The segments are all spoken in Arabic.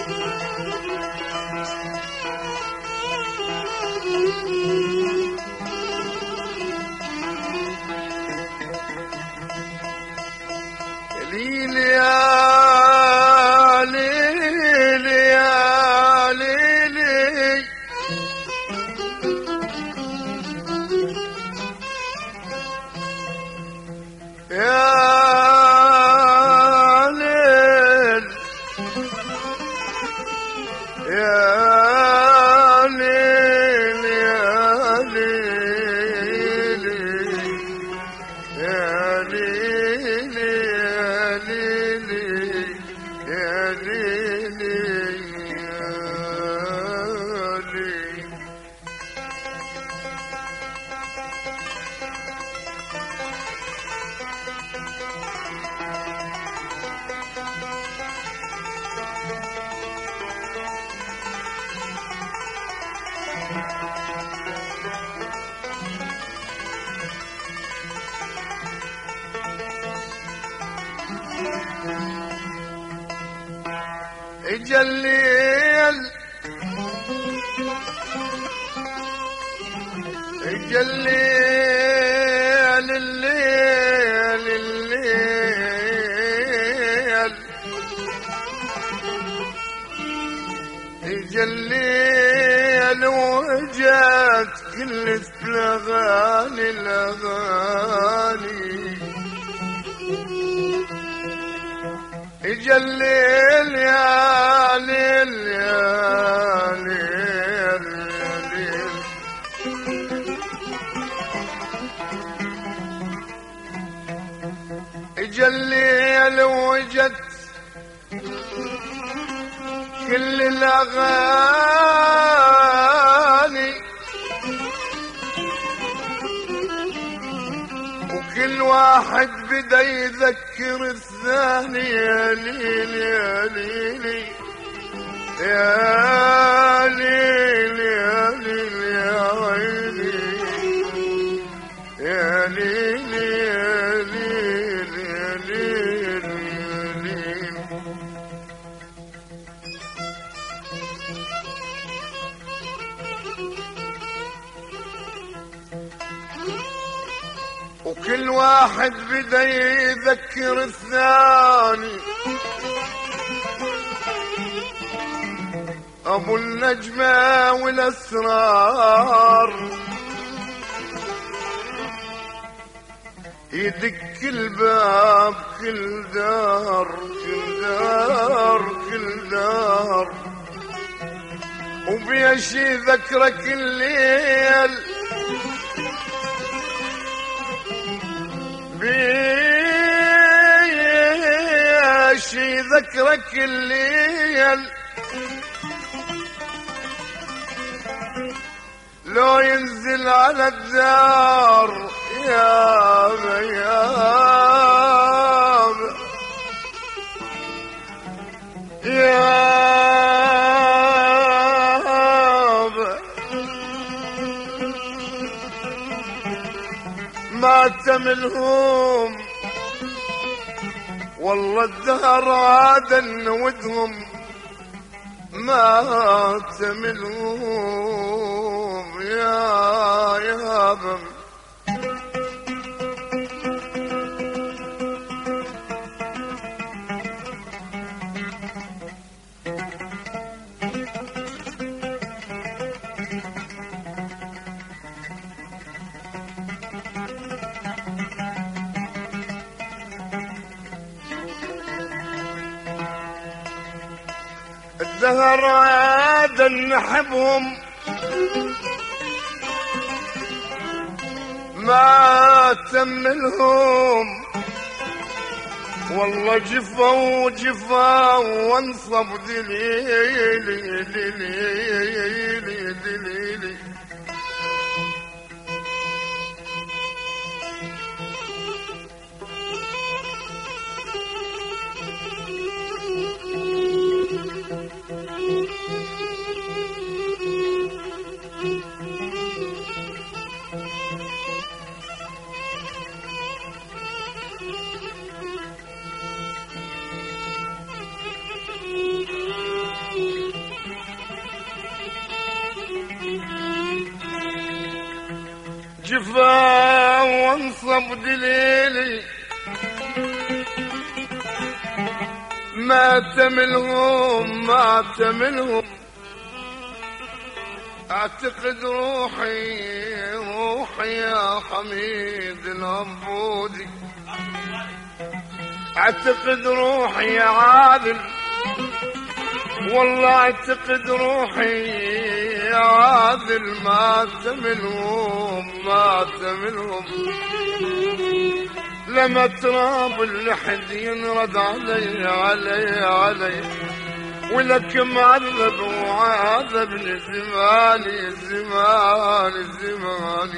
ليل يا ليل يا ليلي يا ليل يا ليل يا ليل يا ليل يا ليل يا ليل يا ليل اجا الليل اجا الليل الليل الليل اجا الليل وجات كل الاغاني الاغاني اجا الليل يا ليل يا ليل يا ليل اجا الليل وجت كل الاغاني وكل واحد بدا يذكر الثاني يا ليل يا ليلي يا ليل يا ليل يا ويلي يا ليل يا ليل يا ليل يا ليل وكل واحد بدا يذكر الثاني ابو النجمة والاسرار يدق الباب كل دار كل دار كل دار وبيشي ذكرك الليل بيشي ذكرك الليل لو ينزل على الدار يا بياب يا ما تملهم والله الدهر عاد نودهم ما تملهم يا بم الدهر عاد نحبهم ما تملهم والله جفا وجفا وانصب دليلي دليلي دليلي والجفا وانصب دليلي ما تملهم ما تملهم اعتقد روحي روحي يا حميد العبودي اعتقد روحي يا عادل والله اعتقد روحي يا عادل ما تملهم ما تملهم لما تراب اللحد ينرد علي علي علي ولك معذب وعذبني زماني زماني زماني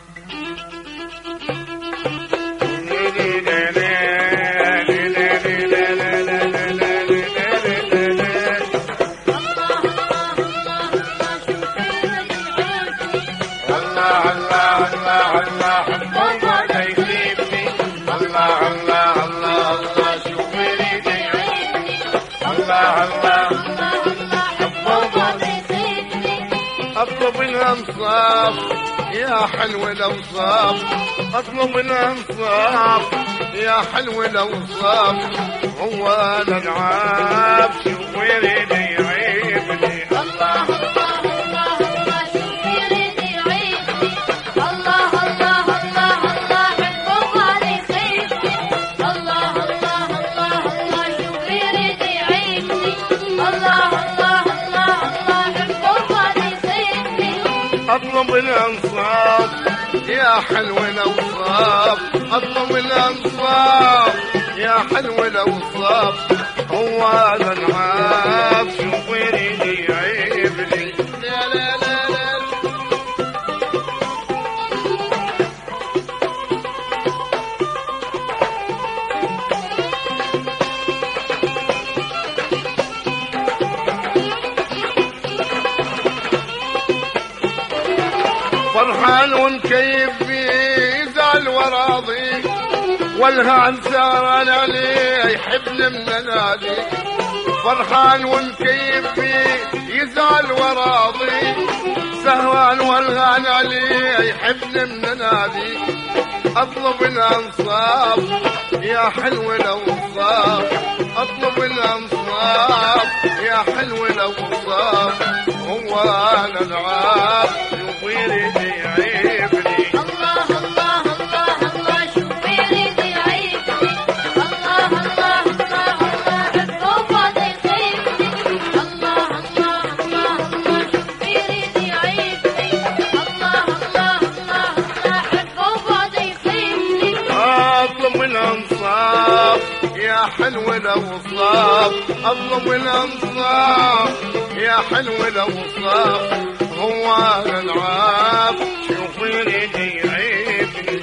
اطلب الانصاف يا حلو الاوصاف اطلب الانصاف يا حلو الاوصاف هو انا العاب شو يريد يعيبني الله الله الله الله شوف يريد يعيبني الله الله الله الله حبه علي سيفني الله الله الله الله شوف يريد يعيبني الله الله الله الله حبه علي سيفني اطلب الانصاف يا حلو الاوصاف اطلب الانصاف يا حلو الاوصاف هو انا العاب شو يريد يعيبني لا لا لا لا فرحان ومكيف يزعل وراضي والهان سهران عليه يحبني من نادي فرحان ومكيف يزعل وراضي سهران والهان عليه يحبني من نادي اطلب الانصاف يا حلو الاوصاف اطلب الانصاف يا حلو الاوصاف هو انا العاب يريد يعيبني الله الله الله الله شوف يريد يعيبني الله الله الله الله حبه علي سيفني الله الله الله الله شوف يريد يعيبني الله الله الله الله حبه علي سيفني اطلب الانصاف يا حلو الاوصاف اطلب الانصاف يا حلو الاوصاف هو انا العاب شوف يريد يعيبني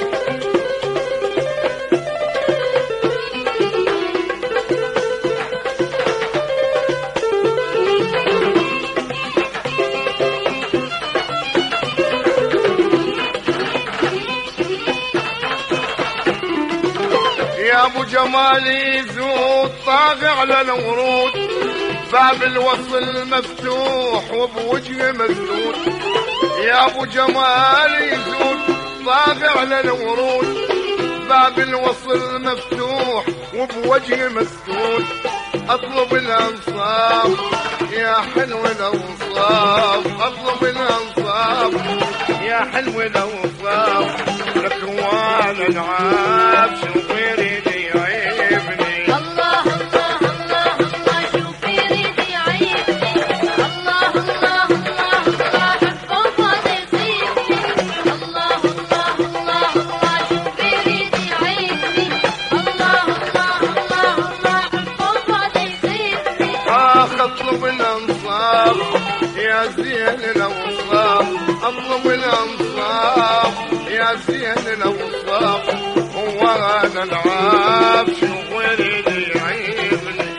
يا ابو جمالي زود طاغي على الورود باب الوصل مفتوح وبوجهي مسدود يا ابو جمالي زود طاغي على الورود باب الوصل مفتوح وبوجهي مسدود اطلب الانصاف يا حلو الاوصاف اطلب الانصاف يا حلو الاوصاف لك وانا العاب شو يريد يعيبني الله الله الله الله شوف يريد يعيبني الله الله الله الله حبه علي سيفني الله الله الله الله شوف يريد يعيبني الله الله الله الله حبه علي سيفني اطلب الانصاف يا زين الاوصاف اطلب الانصاف يا زين الاوصاف هو انا العاب شو يريد يعيبني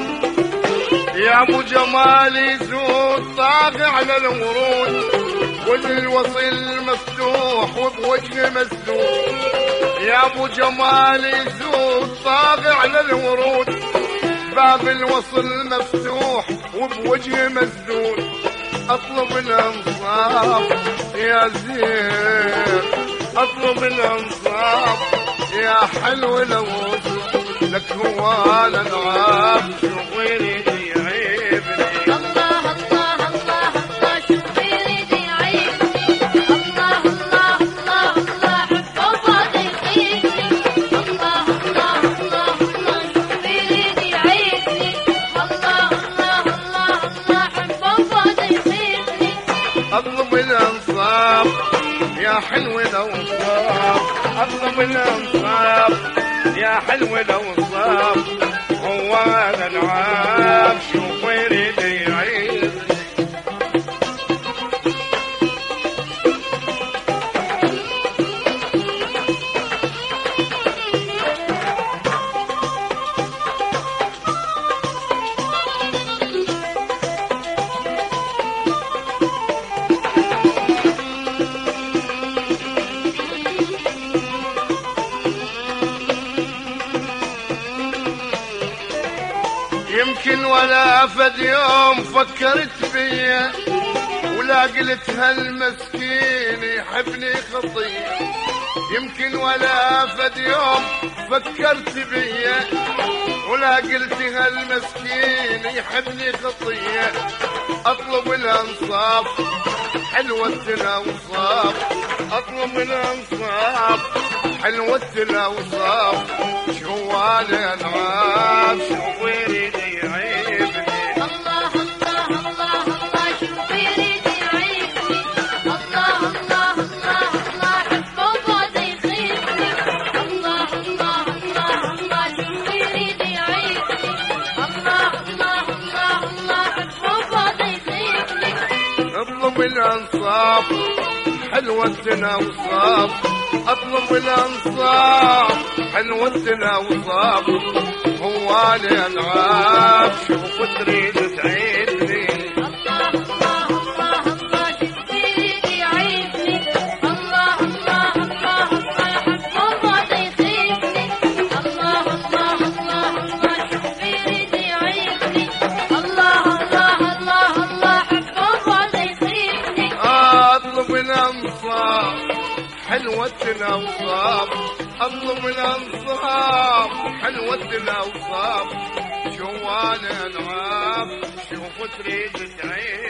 يا ابو جمالي زود طاغي على الورود والوصل مفتوح وبوجه مسدود، يا ابو جمال يزود طاغي على الورود. باب الوصل مفتوح وبوجه مسدود، اطلب الانصاف يا زين، اطلب الانصاف يا حلو لو لك هو الانعام، شو غيري يعيبني. الله الله الله الله شوف يريد يعيبني. الله الله الله الله حبه فاض يخيبني. الله الله الله الله شوف يريد يعيبني. الله الله الله الله حبه فاض يخيبني. اطلب الانصاف يا حلو الانصاف، اطلب الانصاف يا حلو الانصاف، هو الانعام شوف يريد يعيبني. يمكن ولا فد يوم فكرت بيا، ولا قلت هالمسكين يحبني خطية. يمكن ولا فد يوم فكرت بيا، ولا قلت هالمسكين يحبني خطية. اطلب الانصاف حلوة الاوصاف، اطلب الانصاف حلوة الاوصاف، شوال الانعام شو يريد يعيبني. الله الله الله الله شوف يريد يعيبني. الله الله الله الله حبه فاض يخيبني. الله الله الله الله شوف يريد يعيبني. الله الله الله الله حبه فاض يخيبني. اطلب الانصاف حلوة الاوصاف، اطلب الانصاف حلوة الاوصاف، هو الانعام شوف تريد تعيبني. الله الله الله الله شوف يريد يعيبني. الله الله الله الله حبه فاض يخيبني. الله الله الله الله شوف يريد يعيبني. الله الله الله الله حبه فاض يخيبني. اطلب الانصاف حلوة الاوصاف، اطلب الانصاف حلوة الاوصاف، شوال انعام شوف تريد تعيب.